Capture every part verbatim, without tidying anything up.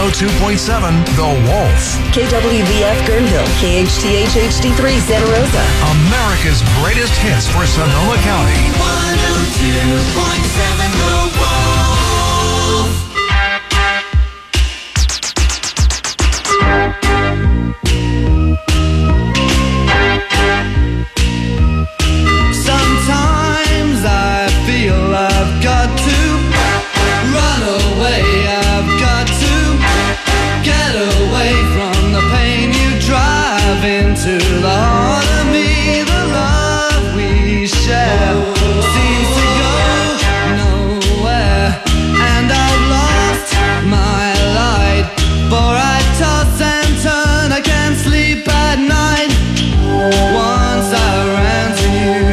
oh two point seven The Wolf. K W V F Guerneville, K H T H H D three Santa Rosa. America's greatest hits for Sonoma County. one oh two point seven The Wolf. Sometimes I feel I've got to run away. I've got to get away from the pain you drive into the heart of me. The love we share seems to go nowhere, and I've lost my light, for I toss and turn, I can't sleep at night. Once I ran to you,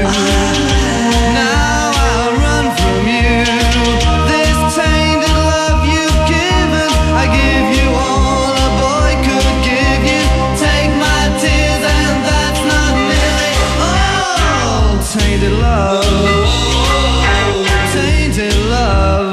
now I run from you. This tainted love you've given, I give you all a boy could give you. Take my tears and that's not nearly all. Tainted love, tainted love.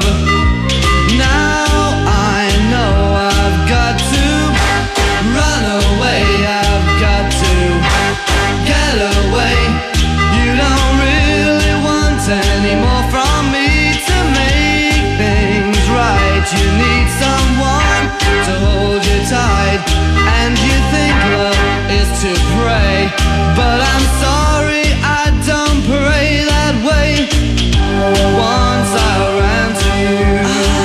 Now I know I've got to run away. I've got to get away. You don't really want any more from me to make things right. You need someone to hold you tight, and you think love is to pray, but I'm sorry, I don't pray that way. Once I ran to you,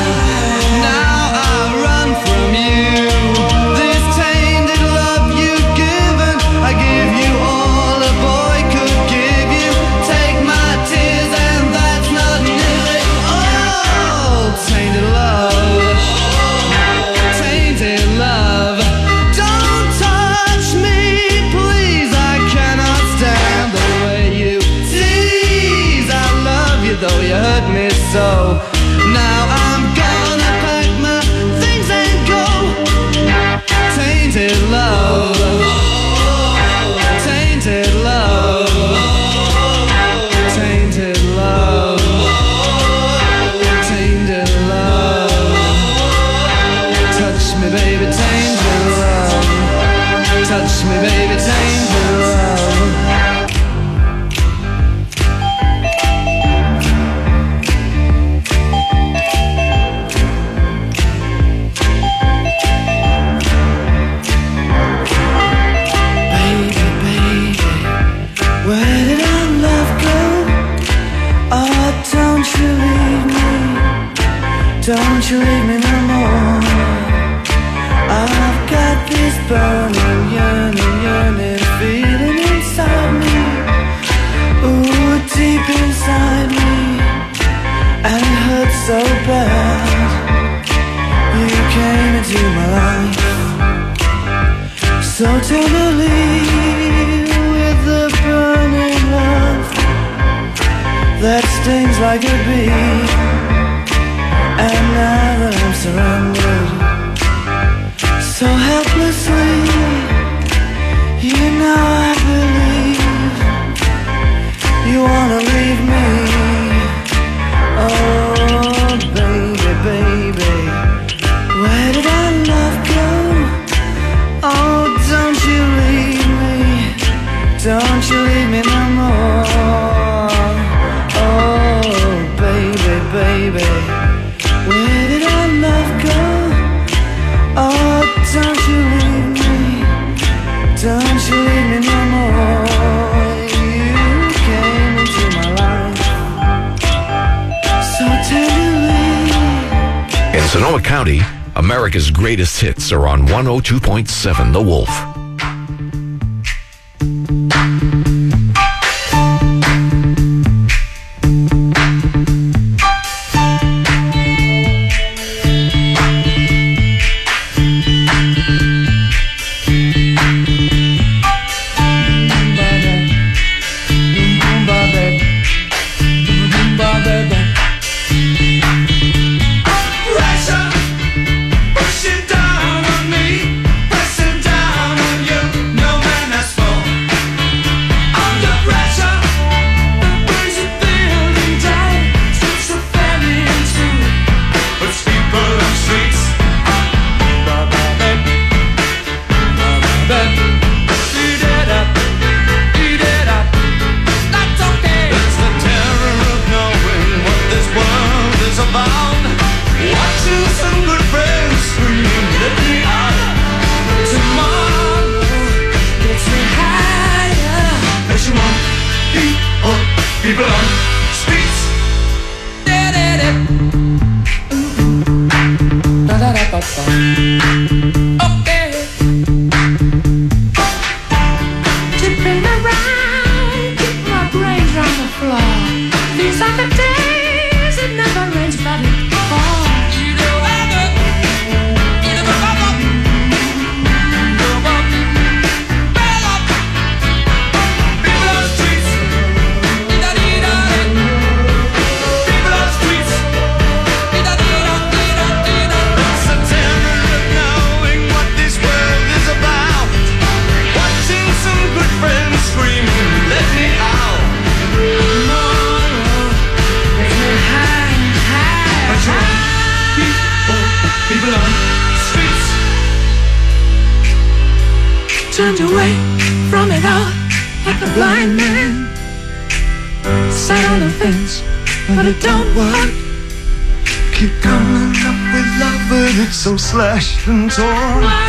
now I run from you. This tainted love you've given, I give you all a boy could give you. Take my tears and that's not nearly all. Tainted love, tainted love. Don't touch me, please, I cannot stand the way you tease. I love you though you hurt me so. Now I'm gonna pack my things and go. Tainted love, tainted love, tainted love, tainted love. Touch me, baby, tainted love. Touch me, baby, tainted love. Baby, baby, where did our love go? Oh, don't you leave me, don't you leave me no more. I've got this burning, yearning, yearning feeling inside me. Ooh, deep inside me, and it hurts so bad. You came into my life so tenderly, with the burning love that stings like a bee. And now that I'm surrounded so helplessly, you know I believe you wanna leave me. Oh, baby, baby, where did our love go? Oh, don't you leave me, don't you leave me no more. Oh, baby, baby, where did our love go? Oh, don't you leave me, don't you leave me no more. You came into my life so tenderly. In Sonoma County, America's greatest hits are on one oh two point seven The Wolf. Pushing down on me, pressing down on you. No man has Watching some good friends scream, let me out. Tomorrow gets me higher. Makes you want people, people on streets. Okay. Tipping around, keep my brains on the floor. These are the days it never rains, but it falls. Turned away from it all like a blind man. Sat on the fence, but it don't work. Keep coming up with love, but it's so slashed and torn. Why?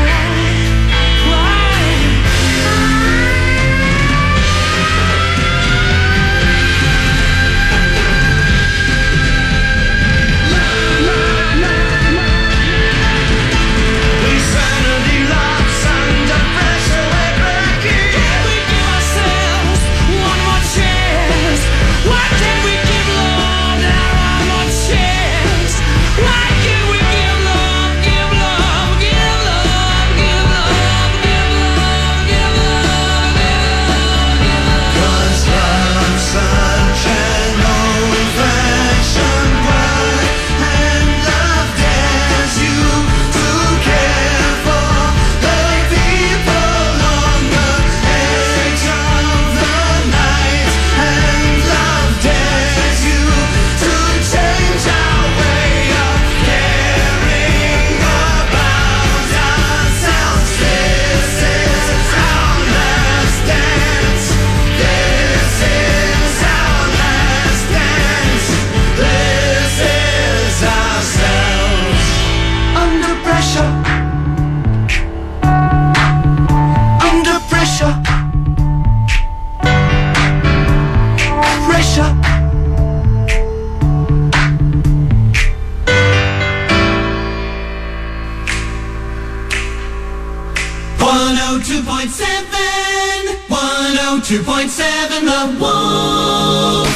two point seven The Wolf.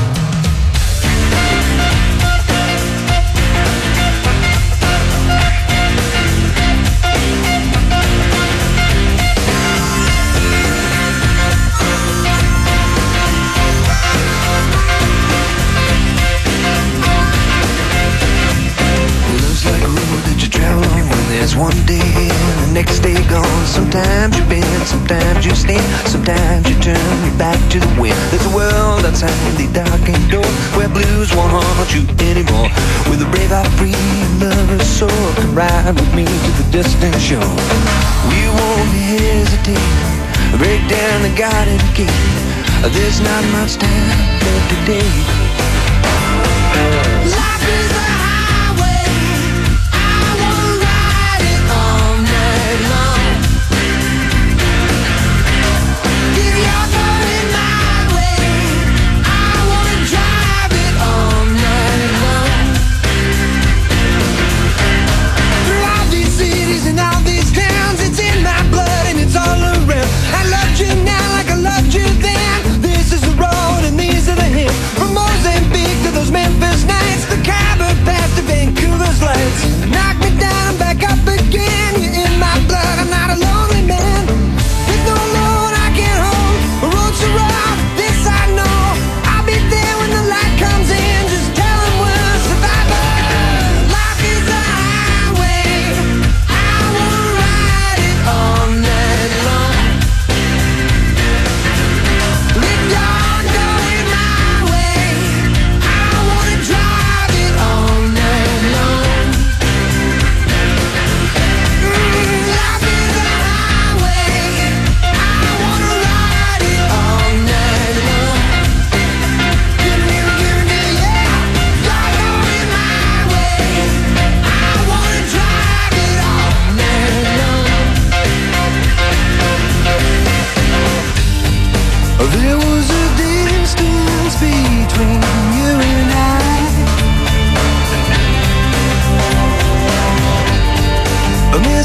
Looks like a road that you travel on when there's one day and the next day gone. Sometimes you bend, sometimes you stand, sometimes you turn your back to the wind. There's a world outside the darkened door where blues won't haunt you anymore. With a brave heart, free lover's soul, come ride with me to the distant shore. We won't hesitate, break down the garden gate. There's not much time left today. Life is a highway, I wanna ride it all night long. Give your thought in my way, I wanna drive it all night long. Through all these cities and all these towns, it's in my blood and it's all around. I loved you now like I loved you then. This is the road and these are the hills, from Mozambique to those Memphis nights.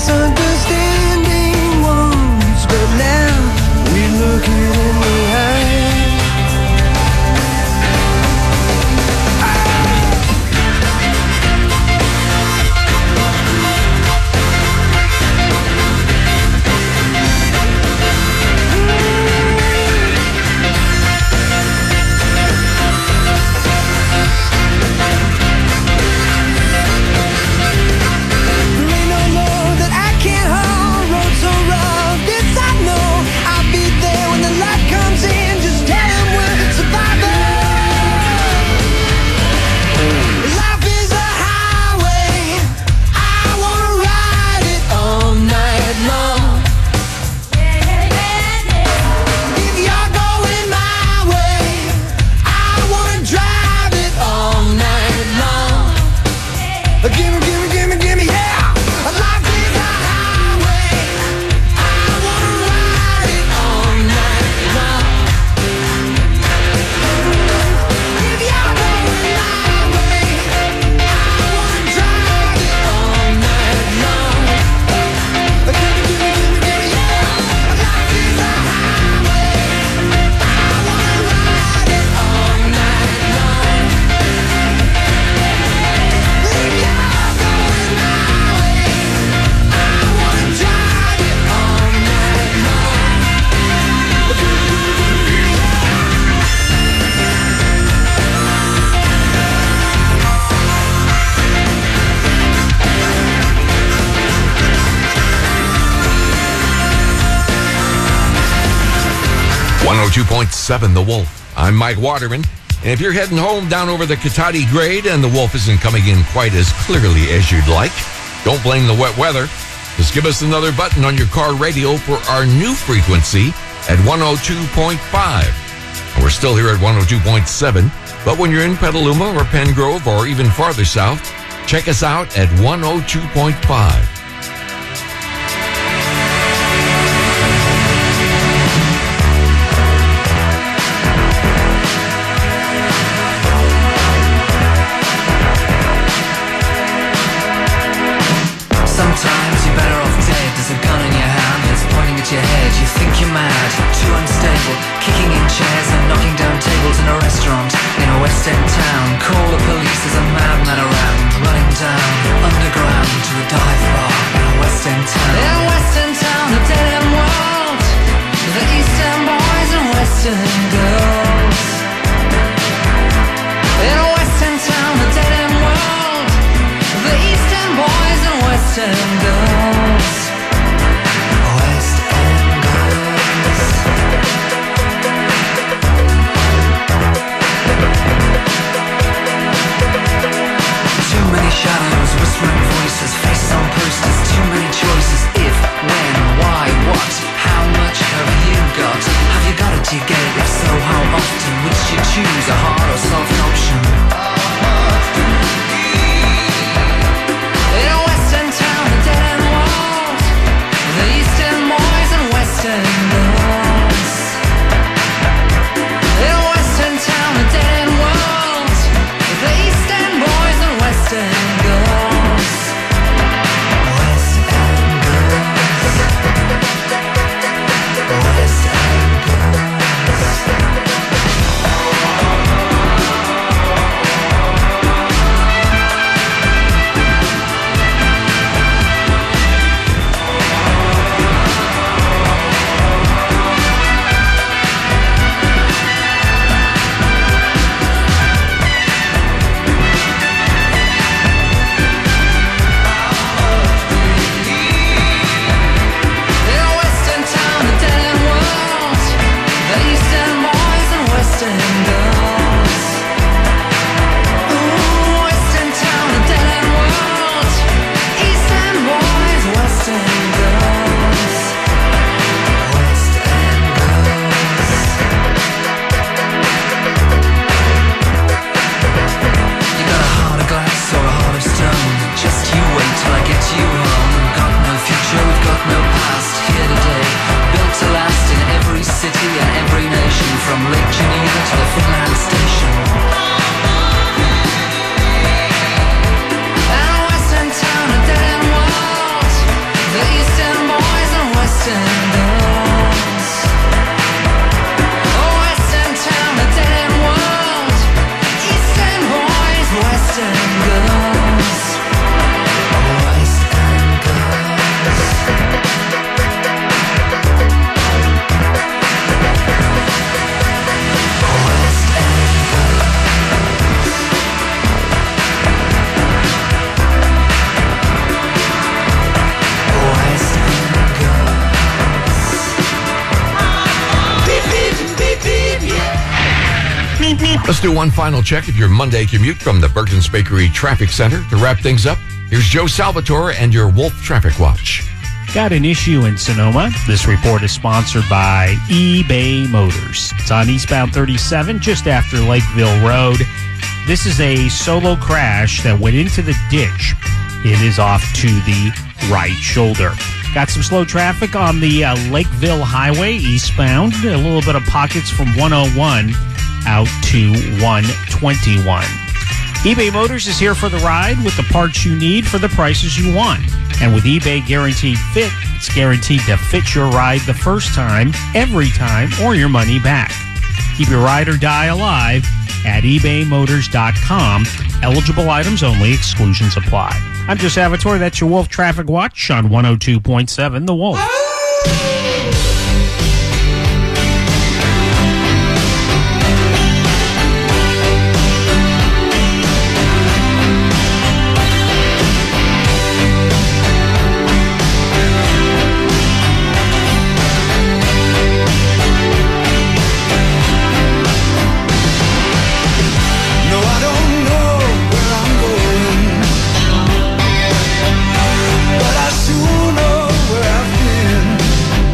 misunderstanding once, but now we're looking in the eye. one oh two point seven The Wolf. I'm Mike Waterman. And if you're heading home down over the Katati grade and the Wolf isn't coming in quite as clearly as you'd like, don't blame the wet weather. Just give us another button on your car radio for our new frequency at one oh two point five. And we're still here at one oh two point seven, but when you're in Petaluma or Pengrove or even farther south, check us out at one oh two point five. Sometimes you're better off dead. There's a gun in your hand, it's pointing at your head. You think you're mad, too unstable, kicking in chairs and knocking down tables in a restaurant in a West End town. Call the police, there's a madman around, running down underground to a dive bar in a West End town. In a West End town, a dead end world, the East End boys and West End girls. In a West End town, a dead end world, the East End boys and West End girls. West End girls. Too many shadows, whispering voices, faces on posters, too many choices. If, when, why, what, how much have you got? Have you got it, do you get it? If so, how often? Which you choose, a hard or soft option? In a West End town, a dead end Let's do one final check of your Monday commute from the Burton's Bakery Traffic Center. To wrap things up, here's Joe Salvatore and your Wolf Traffic Watch. Got an issue in Sonoma. This report is sponsored by eBay Motors. It's on eastbound thirty-seven, just after Lakeville Road. This is a solo crash that went into the ditch. It is off to the right shoulder. Got some slow traffic on the uh, Lakeville Highway eastbound. A little bit of pockets from one oh one out to one twenty-one. eBay Motors is here for the ride with the parts you need for the prices you want. And with eBay Guaranteed Fit, it's guaranteed to fit your ride the first time, every time, or your money back. Keep your ride or die alive at ebay motors dot com. Eligible items only. Exclusions apply. I'm Joe Salvatore. That's your Wolf Traffic Watch on one oh two point seven The Wolf. But I sure know where I've been.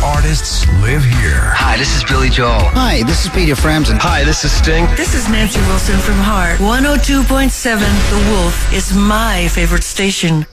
artists live here. Hi, this is Billy Joel. Hi, this is Peter Frampton. Hi, this is Sting. This is Nancy Wilson from Heart. one oh two point seven The Wolf is my favorite station.